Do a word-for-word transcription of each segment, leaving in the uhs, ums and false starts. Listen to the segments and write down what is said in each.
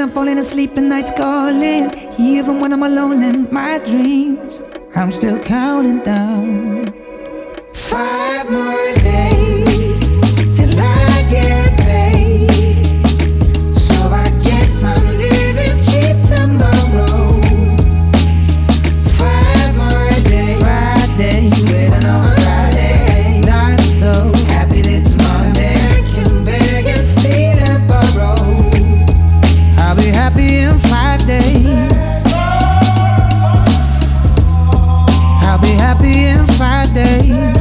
I'm falling asleep and night's calling. Even when I'm alone in my dreams, I'm still counting down. Five more days till I get paid. So I guess I'm living cheap tomorrow. Five more days. Friday, waiting on Friday. Not so happy this Monday. I can beg and steal and borrow. I'll be happy in five days. I'll be happy in five days.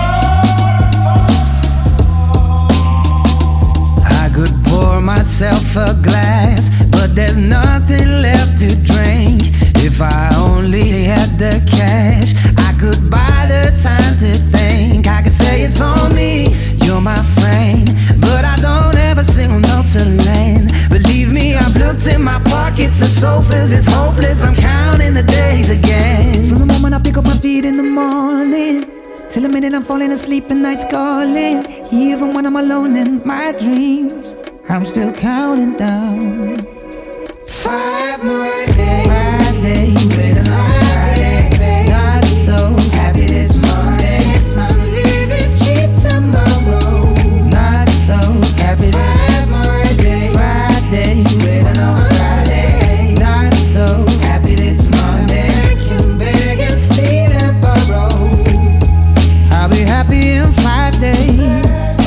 I could pour myself a glass, but there's nothing left to drink. If I only had the cash, I could buy the time to think. I could say it's on me, you're my friend, but I don't ever single note to land. Believe me, I've looked in my pockets and sofas, it's hopeless, I'm counting the days again. From the moment I pick up my feet in the morning, till the minute I'm falling asleep and night's calling. Even when I'm alone in my dreams, I'm still counting down. Five more days. Friday, waiting on Friday. Not so happy this Monday. Yes, I'm living cheap tomorrow. Not so happy. Five more days. Friday, waiting on Friday. Not so happy this Monday. I can beg and steal and borrow. I'll be happy in five days.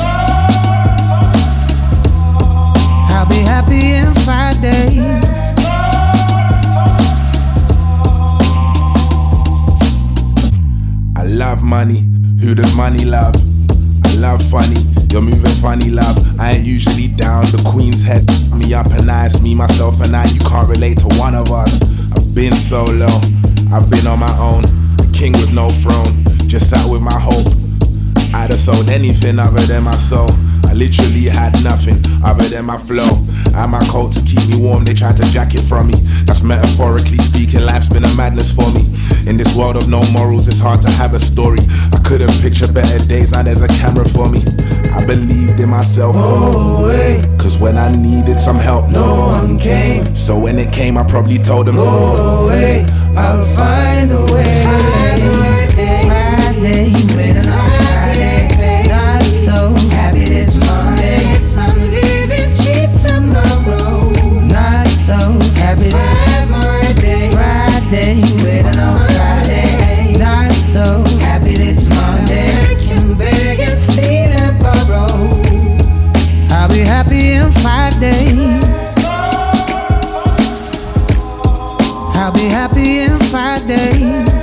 I'll be happy in five days. I love money, who does money love? I love funny, you're moving funny, love. I ain't usually down, the queen's head me up and I, it's me, myself and I. You can't relate to one of us. I've been solo, I've been on my own, a king with no throne, just sat with my hope. I'd have sold anything other than my soul. I literally had nothing other than my flow and my coat to keep me warm. They tried to jack it from me. That's metaphorically speaking, life's been a madness for me. In this world of no morals, it's hard to have a story. I couldn't picture better days, now there's a camera for me. I believed in myself, Oh, wait, cause when I needed some help, no one came. so when it came, I probably told them, Go away, I'll find a way. Friday, Friday, waiting on Friday. Not so happy this Monday. Yes, I'm living cheap tomorrow. Not so happy. Five more days. Friday, waiting on Friday. Not so happy this Monday. I can beg and steal and borrow. I'll be happy in five days. I'll be happy in five days.